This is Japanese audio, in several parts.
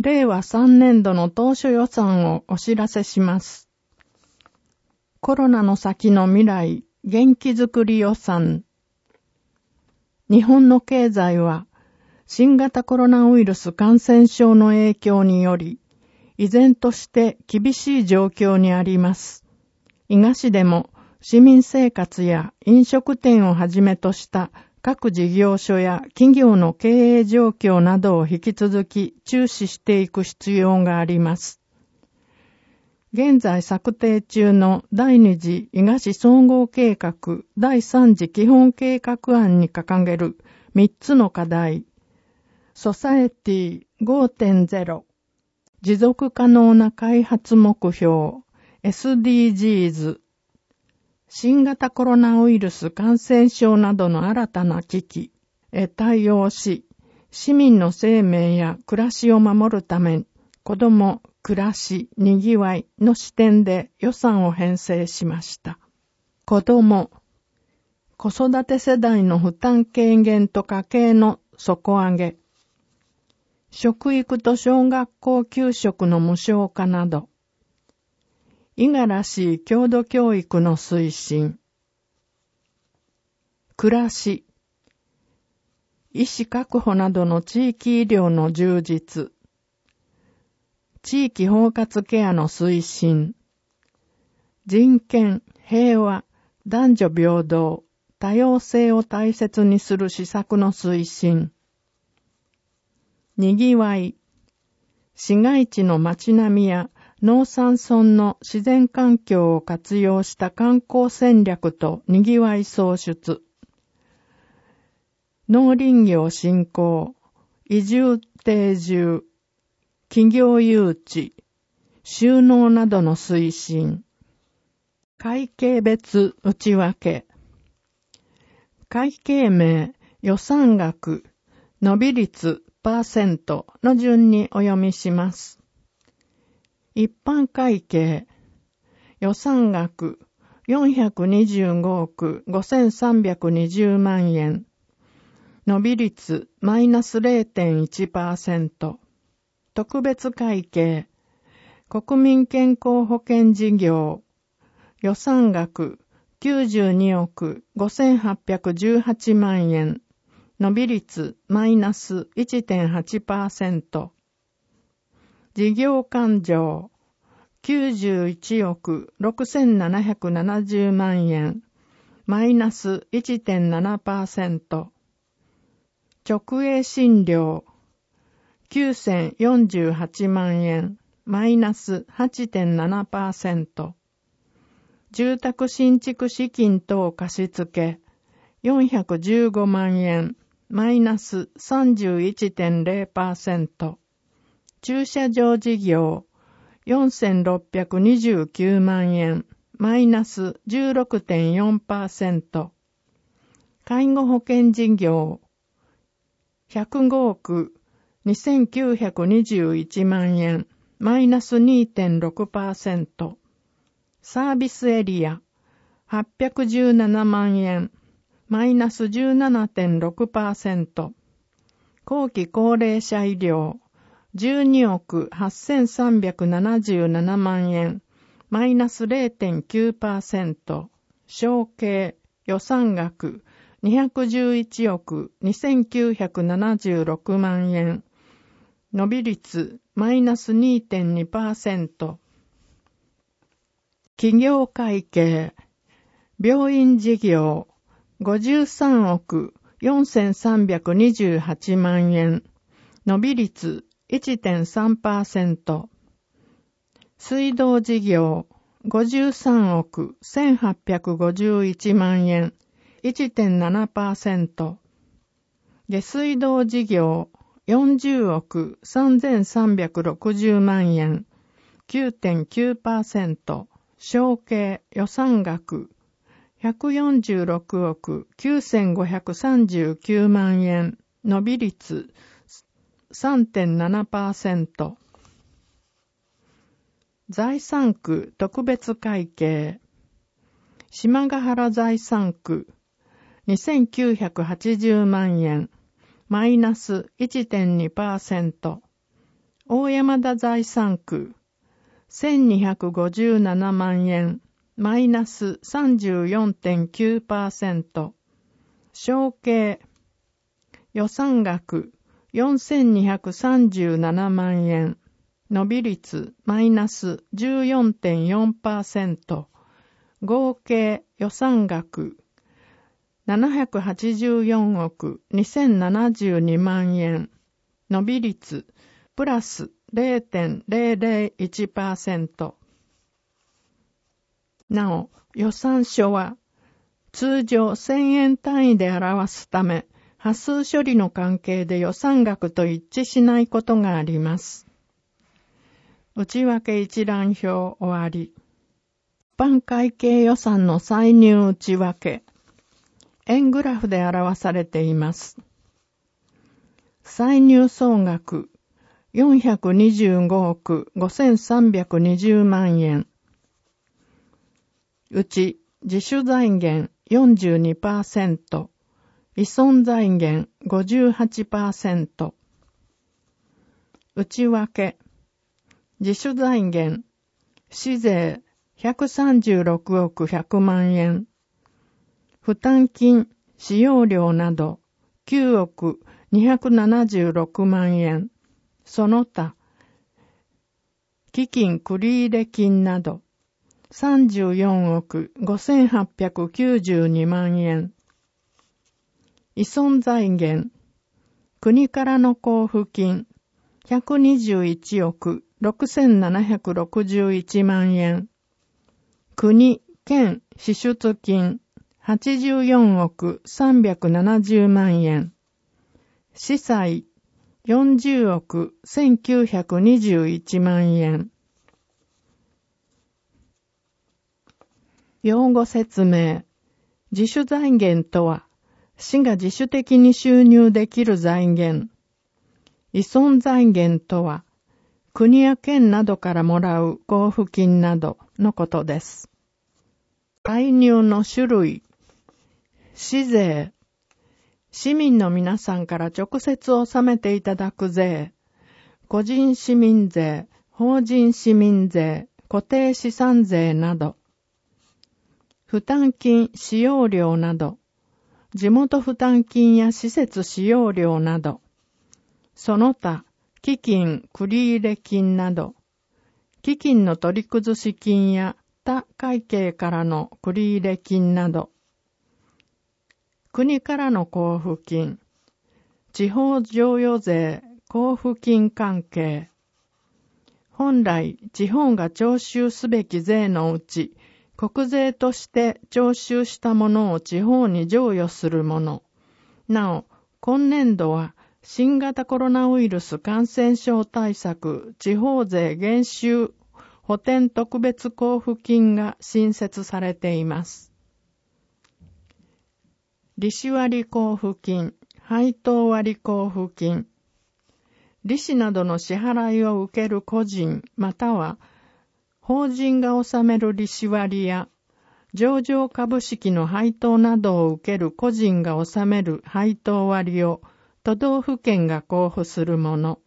令和3年度の当初予算をお知らせします。コロナの先の未来、元気づくり予算。日本の経済は、新型コロナウイルス感染症の影響により、依然として厳しい状況にあります。伊賀市でも市民生活や飲食店をはじめとした各事業所や企業の経営状況などを引き続き注視していく必要があります。現在策定中の第2次伊賀市総合計画第3次基本計画案に掲げる3つの課題、ソサエティ 5.0、持続可能な開発目標、SDGs、新型コロナウイルス感染症などの新たな危機へ対応し、市民の生命や暮らしを守るため、子ども、暮らし、にぎわいの視点で予算を編成しました。子ども、子育て世代の負担軽減と家計の底上げ、食育と小学校給食の無償化など、伊賀らしい郷土教育の推進、暮らし、医師確保などの地域医療の充実、地域包括ケアの推進、人権、平和、男女平等、多様性を大切にする施策の推進、にぎわい、市街地の街並みや農山村の自然環境を活用した観光戦略とにぎわい創出、農林業振興、移住定住、企業誘致、就農などの推進、会計別内訳、会計名、予算額、伸び率、%の順にお読みします。一般会計、予算額425億5320万円、伸び率マイナス 0.1%、特別会計、国民健康保険事業、予算額92億5818万円、伸び率マイナス 1.8%、事業勘定91億6770万円、マイナス 1.7%、直営診療9048万円、マイナス 8.7%、住宅新築資金等貸付415万円、マイナス 31.0%、駐車場事業4629万円、マイナス 16.4%、介護保険事業105億2921万円、マイナス 2.6%、サービスエリア817万円、マイナス 17.6%、後期高齢者医療12億8377万円、マイナス 0.9%、承継、予算額211億2976万円、伸び率マイナス 2.2%、企業会計、病院事業53億4328万円、伸び率 1.3%、水道事業53億1851万円、1.7%、下水道事業40億3360万円、9.9%、承継予算額146億9539万円、伸び率 3.7%、財産区特別会計、島ヶ原財産区2980万円、マイナス 1.2%、 大山田財産区、1257万円、マイナス 34.9%。承継、予算額、4237万円、伸び率、マイナス 14.4%。合計予算額、784億2072万円、伸び率、プラス 0.001%。なお、予算書は、通常1000円単位で表すため、端数処理の関係で予算額と一致しないことがあります。内訳一覧表終わり。一般会計予算の歳入内訳。円グラフで表されています。歳入総額425億5320万円。うち自主財源 42%、依存財源 58%。内訳、自主財源、市税136億100万円。負担金、使用料など9億276万円。その他、基金繰入金など34億5892万円。依存財源、国からの交付金121億6761万円。国、県支出金84億370万円。司祭40億1921万円。用語説明。自主財源とは、市が自主的に収入できる財源。依存財源とは、国や県などからもらう交付金などのことです。歳入の種類。市税。市民の皆さんから直接納めていただく税。個人市民税、法人市民税、固定資産税など。負担金、使用料など。地元負担金や施設使用料など。その他、基金、繰入金など。基金の取り崩し金や他会計からの繰入金など。国からの交付金。地方譲与税、交付金関係。本来、地方が徴収すべき税のうち、国税として徴収したものを地方に譲与するもの。なお、今年度は新型コロナウイルス感染症対策地方税減収補填特別交付金が新設されています。利子割交付金、配当割交付金。利子などの支払いを受ける個人または法人が納める利子割や、上場株式の配当などを受ける個人が納める配当割を都道府県が交付するもの。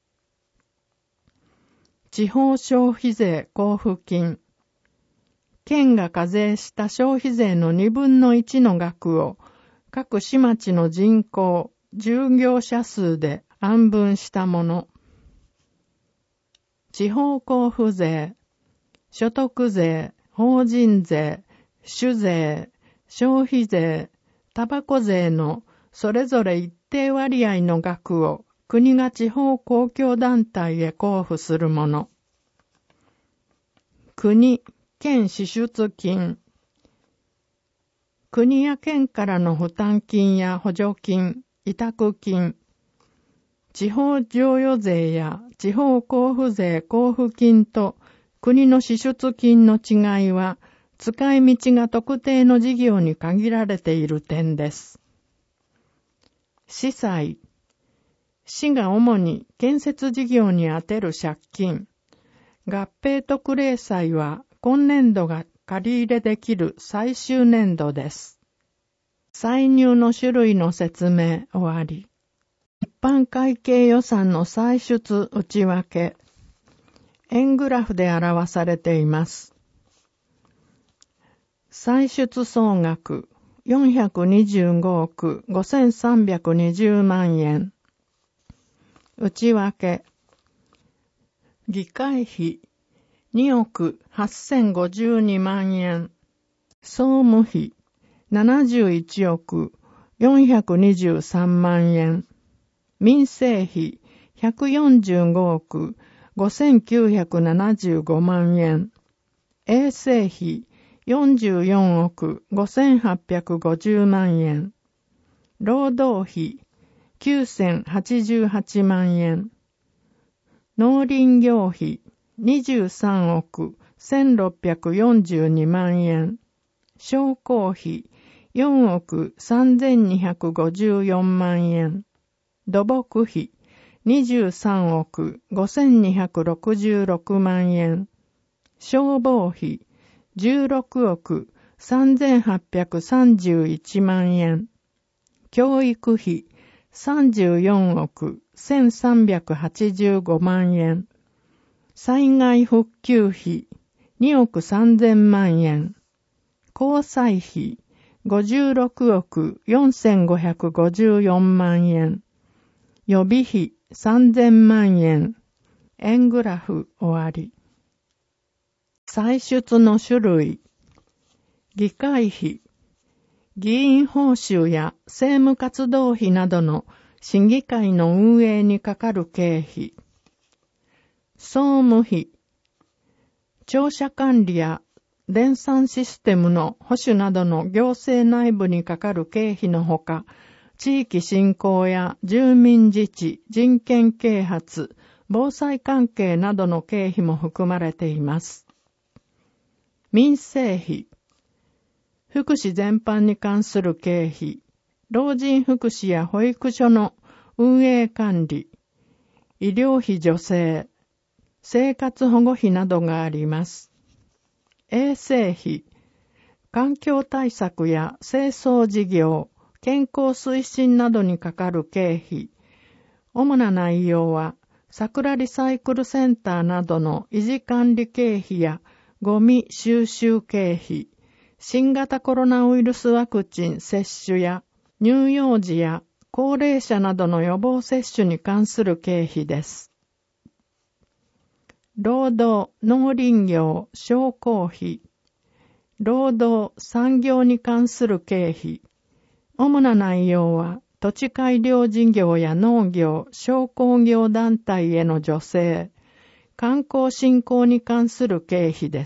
地方消費税交付金。県が課税した消費税の2分の1の額を各市町の人口、従業者数で案分したもの。地方交付税。所得税、法人税、酒税、消費税、タバコ税のそれぞれ一定割合の額を国が地方公共団体へ交付するもの。国、県支出金。国や県からの負担金や補助金、委託金。地方譲与税や地方交付税交付金と国の支出金の違いは、使い道が特定の事業に限られている点です。司債。市が主に建設事業に充てる借金。合併特例債は今年度が借り入れできる最終年度です。歳入の種類の説明終わり。 一般会計予算の歳出内訳、円グラフで表されています。歳出総額425億5320万円。内訳、議会費2億8052万円。総務費71億423万円。民生費145億5975万円。衛生費44億5850万円。労働費9088万円。農林業費23億1642万円。商工費4億3254万円。土木費23億5266万円。消防費16億3831万円。教育費34億1385万円。災害復旧費2億3000万円。交際費56億4554万円。予備費3000万円。円グラフ終わり。歳出の種類。議会費。議員報酬や政務活動費などの審議会の運営にかかる経費。総務費。庁舎管理や電算システムの保守などの行政内部にかかる経費のほか、地域振興や住民自治、人権啓発、防災関係などの経費も含まれています。民生費。福祉全般に関する経費、老人福祉や保育所の運営管理、医療費助成、生活保護費などがあります。衛生費、環境対策や清掃事業、健康推進などにかかる経費。主な内容は、桜リサイクルセンターなどの維持管理経費やゴミ収集経費、新型コロナウイルスワクチン接種や乳幼児や高齢者などの予防接種に関する経費です。労働、農林業、商工費。労働、産業に関する経費。主な内容は、土地改良事業や農業、商工業団体への助成、観光振興に関する経費です。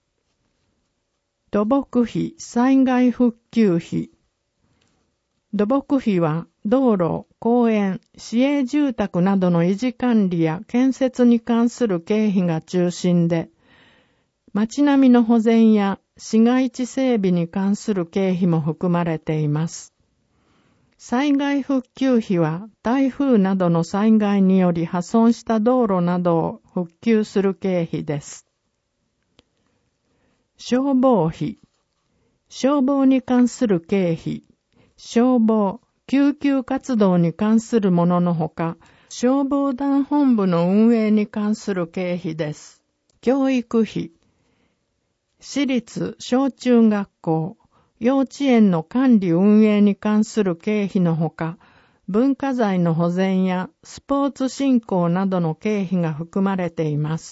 土木費、災害復旧費。土木費は、道路、公園、市営住宅などの維持管理や建設に関する経費が中心で、街並みの保全や市街地整備に関する経費も含まれています。災害復旧費は台風などの災害により破損した道路などを復旧する経費です。消防費。消防に関する経費。消防、救急活動に関するもののほか、消防団本部の運営に関する経費です。教育費。私立小中学校、幼稚園の管理運営に関する経費のほか、文化財の保全やスポーツ振興などの経費が含まれています。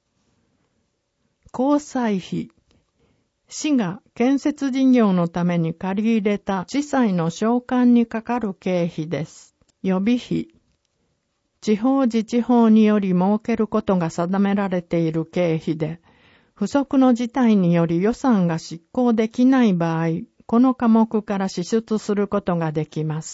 交際費。市が建設事業のために借り入れた地債の償還にかかる経費です。予備費。地方自治法により設けることが定められている経費で、不測の事態により予算が執行できない場合、この科目から支出することができます。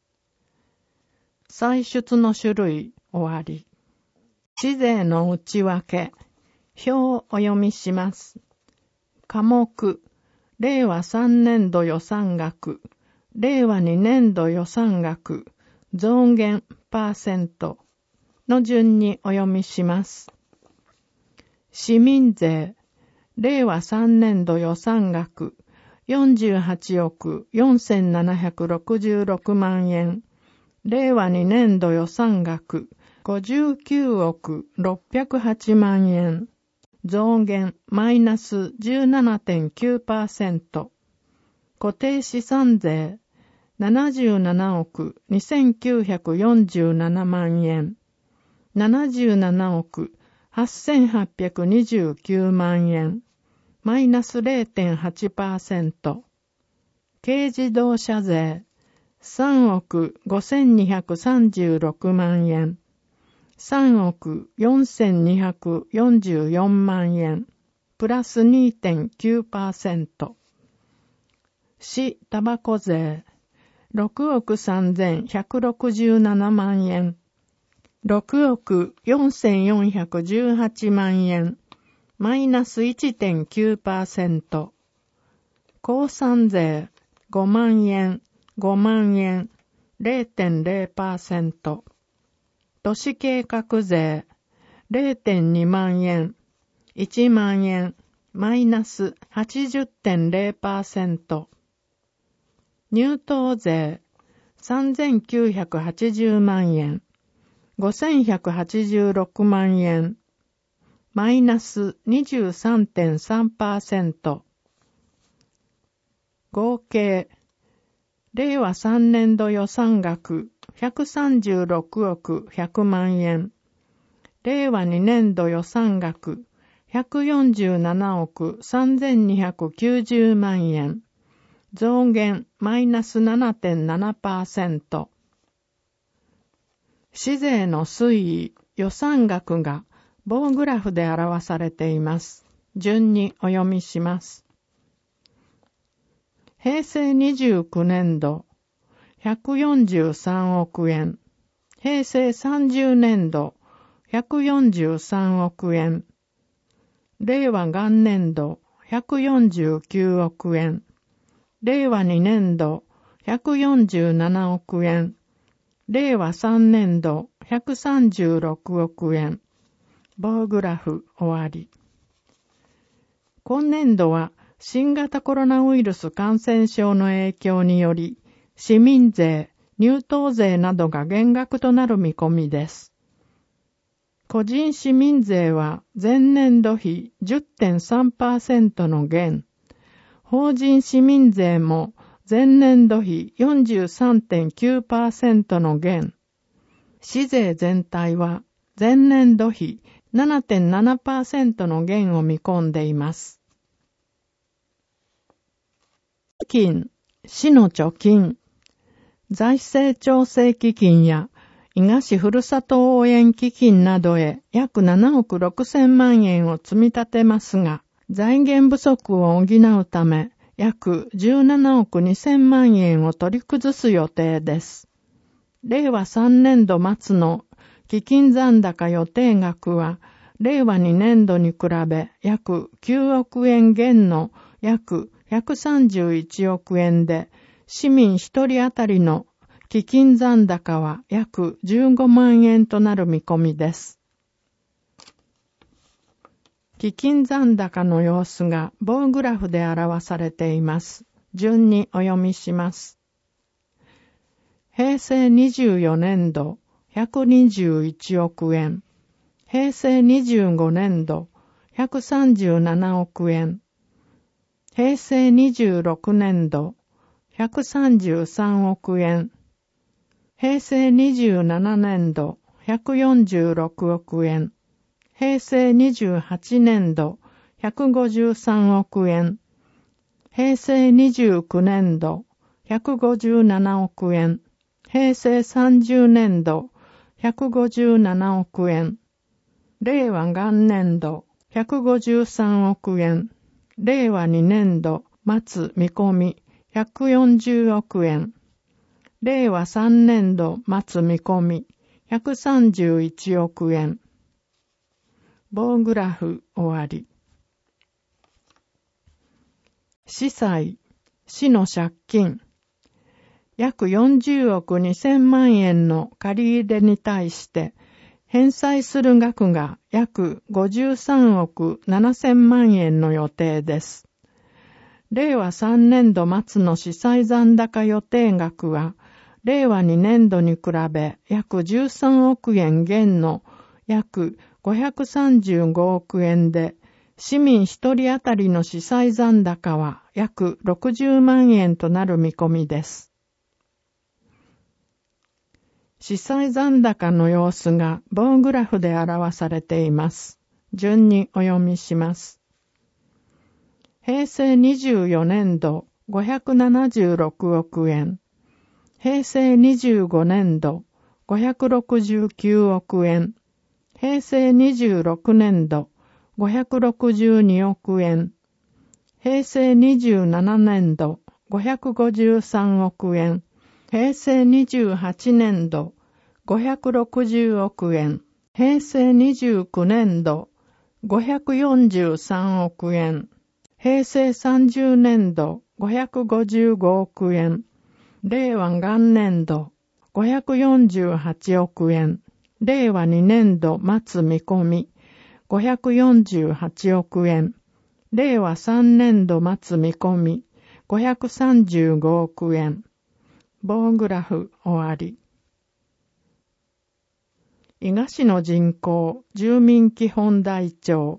歳出の種類終わり。市税の内訳。表をお読みします。科目、令和3年度予算額、令和2年度予算額、増減%の順にお読みします。市民税、令和3年度予算額、48億4766万円、 令和2年度予算額59億608万円。増減マイナス 17.9%。固定資産税77億2947万円。77億8829万円。マイナス 0.8%。軽自動車税3億5236万円。3億4244万円。プラス 2.9%。市タバコ税6億3167万円。6億4418万円。マイナス 1.9%。鉱産税5万円、5万円、0.0%。都市計画税 0.2 万円、1万円、マイナス 80.0%。入島税3980万円、5186万円、マイナス 23.3%。合計、令和3年度予算額136億100万円。令和2年度予算額147億3290万円。増減マイナス 7.7%。市税の推移、予算額が棒グラフで表されています。順にお読みします。平成29年度143億円。平成30年度143億円。令和元年度149億円。令和2年度147億円。令和3年度136億円。棒グラフ終わり。今年度は新型コロナウイルス感染症の影響により、市民税、入島税などが減額となる見込みです。個人市民税は前年度比 10.3% の減。法人市民税も前年度比 43.9% の減。市税全体は前年度比 7.7% の減を見込んでいます。金、市の貯金、財政調整基金や伊賀市ふるさと応援基金などへ約7億6千万円を積み立てますが、財源不足を補うため約17億2千万円を取り崩す予定です。令和3年度末の基金残高予定額は令和2年度に比べ約9億円減の約131億円で、市民一人当たりの基金残高は約15万円となる見込みです。基金残高の様子が棒グラフで表されています。順にお読みします。平成24年度121億円。平成25年度137億円。平成26年度133億円。平成27年度146億円。平成28年度153億円。平成29年度157億円。平成30年度157億円。令和元年度153億円。令和2年度末見込み140億円。令和3年度末見込み131億円。棒グラフ終わり。市債、市の借金。約40億2000万円の借り入れに対して返済する額が約53億7000万円の予定です。令和3年度末の市債残高予定額は令和2年度に比べ約13億円減の約535億円で、市民一人当たりの司債残高は約60万円となる見込みです。司債残高の様子が棒グラフで表されています。順にお読みします。平成24年度576億円。平成25年度569億円。平成26年度562億円。平成27年度553億円。平成28年度560億円。平成29年度543億円。平成30年度555億円。令和元年度548億円。令和2年度末見込み548億円。令和3年度末見込み535億円。棒グラフ終わり。伊賀市の人口住民基本台帳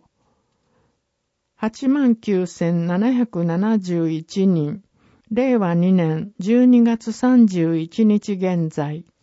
89,771人。令和2年12月31日現在。